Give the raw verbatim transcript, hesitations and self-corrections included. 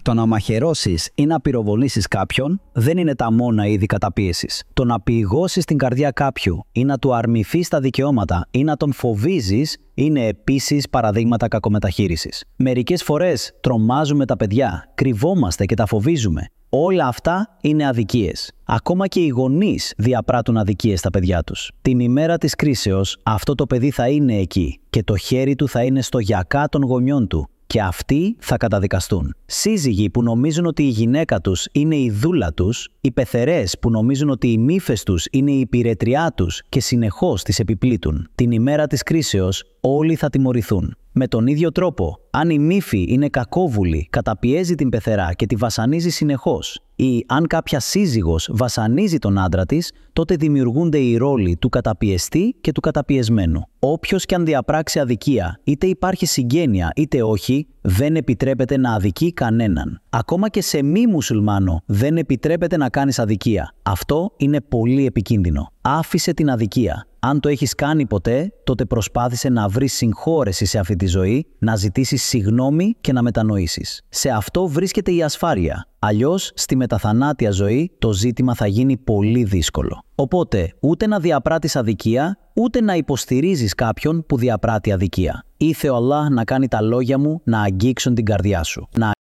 Το να μαχαιρώσεις ή να πυροβολήσεις κάποιον δεν είναι τα μόνα είδη καταπίεσης. Το να πληγώσεις την καρδιά κάποιου ή να του αρνηθείς τα δικαιώματα ή να τον φοβίζεις είναι επίσης παραδείγματα κακομεταχείρισης. Μερικές φορές τρομάζουμε τα παιδιά, κρυβόμαστε και τα φοβίζουμε. Όλα αυτά είναι αδικίες. Ακόμα και οι γονείς διαπράττουν αδικίες στα παιδιά τους. Την ημέρα της κρίσεως αυτό το παιδί θα είναι εκεί και το χέρι του θα είναι στο γιακά των γονιών του. Και αυτοί θα καταδικαστούν. Σύζυγοι που νομίζουν ότι η γυναίκα τους είναι η δούλα τους, οι πεθερές που νομίζουν ότι οι μύφες τους είναι η υπηρετριά τους και συνεχώς τις επιπλήττουν. Την ημέρα της κρίσεως όλοι θα τιμωρηθούν. Με τον ίδιο τρόπο, αν η μύφη είναι κακόβουλη, καταπιέζει την πεθερά και τη βασανίζει συνεχώς, ή αν κάποια σύζυγος βασανίζει τον άντρα της, τότε δημιουργούνται οι ρόλοι του καταπιεστή και του καταπιεσμένου. Όποιος και αν διαπράξει αδικία, είτε υπάρχει συγγένεια είτε όχι, δεν επιτρέπεται να αδικεί κανέναν. Ακόμα και σε μη μουσουλμάνο δεν επιτρέπεται να κάνεις αδικία. Αυτό είναι πολύ επικίνδυνο. Άφησε την αδικία. Αν το έχεις κάνει ποτέ, τότε προσπάθησε να βρεις συγχώρεση σε αυτή τη ζωή, να ζητήσεις συγγνώμη και να μετανοήσεις. Σε αυτό βρίσκεται η ασφάλεια. Αλλιώς, στη μεταθανάτια ζωή, το ζήτημα θα γίνει πολύ δύσκολο. Οπότε, ούτε να διαπράττεις αδικία, ούτε να υποστηρίζεις κάποιον που διαπράττει αδικία. Ήθε ο Allah να κάνει τα λόγια μου να αγγίξουν την καρδιά σου. Να